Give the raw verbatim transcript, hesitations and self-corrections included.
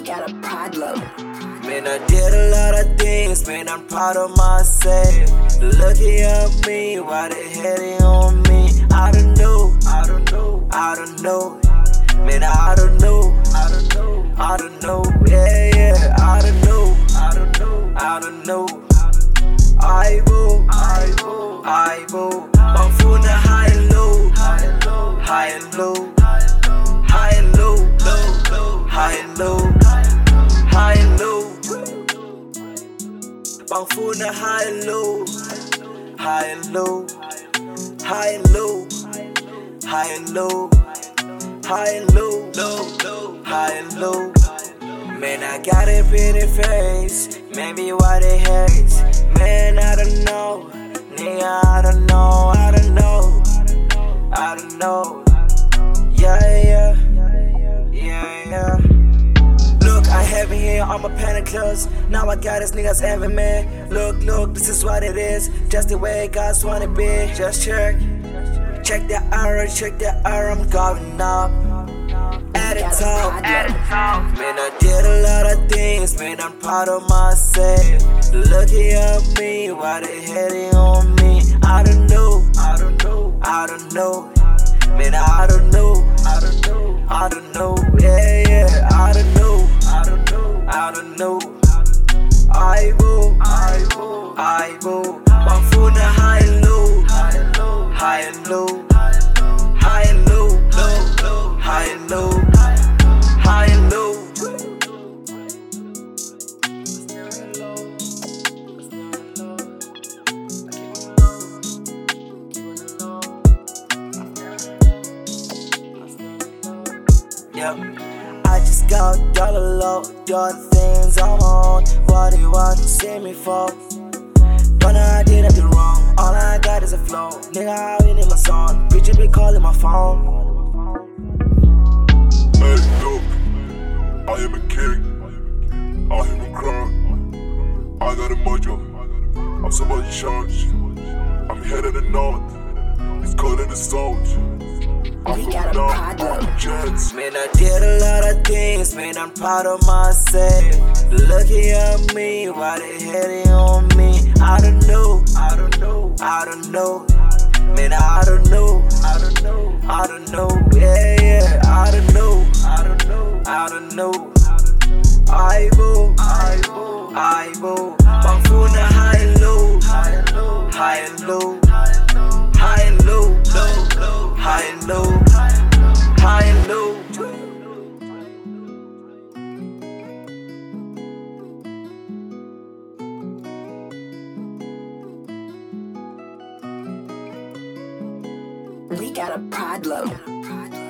got a problem. Man, I did a lot of things, man, I'm proud of myself. Looking at me, why they hating on me? I don't know, I don't know, I don't know. Man, I don't know, I don't know, I don't know. Yeah, yeah, I don't know, I don't know, I don't know. I will, I will, I will. I'm full of high and low, high and low, high and low, high and low, low, low, high and low, high and low. I'm full of high and low, high and low, high and low, high and low, high and low, low, low, high and low. Man, I got a pretty face, maybe why they hate. Man, I don't know, nigga, I don't know, I don't know, I don't know. Yeah, yeah, yeah, yeah. Look, I have it here on my panic clothes. Now I got this niggas every man. Look, look, this is what it is. Just the way guys wanna be. Just check, check the arrow, check the arrow, I'm going up. At the top, at the top. Man, I did a lot of things, man, I'm proud of myself. Looking at me, why they hating on me? I don't know, I don't know, I don't know. Man, I don't know, I don't know, I don't know. Yeah, yeah, I don't know, I don't know, I don't know. I will, I will, I will. I'm full of high and low, high and low, high and low, high and low, low, low, high and low, high and low. Yep. I just got dollar low, do all the things I'm on. What do you want to see me for? Don't know I did nothing wrong, all I got is a flow. Nigga, I been in my song, bitch, be calling my phone. Hey, look, I am a king, I am a crown. I got a mojo, I'm somebody charged. I'm head of the north, it's cold in the south. We got a problem. Man, I did a lot of things, man, I'm proud of myself. Looking at me, why they hating on me? I don't know, I don't know, I don't know. Man, I don't know, I don't know, I don't know. Yeah, yeah, I don't know, I don't know, I don't know. I will, I will, I will. I'm full of high and low, high and low, high and low, high and low, low, low, high and low, high and low. We got a problem.